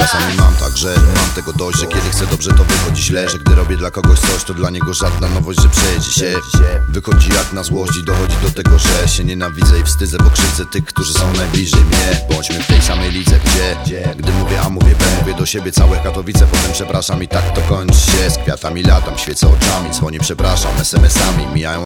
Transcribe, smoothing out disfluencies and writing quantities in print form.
Czasami mam tak, że mam tego dość, że kiedy chcę dobrze to wychodzi źle, że gdy robię dla kogoś coś, to dla niego żadna nowość, że przejedzie się. Wychodzi jak na złość i dochodzi do tego, że się nienawidzę i wstydzę, bo krzywdzę tych, którzy są najbliżej mnie. Bądźmy w tej samej lidze, gdy mówię A, mówię B, mówię do siebie całe Katowice, potem przepraszam i tak to kończy się. Z kwiatami latam, świecę oczami, dzwonię, przepraszam, SMS-ami, mijają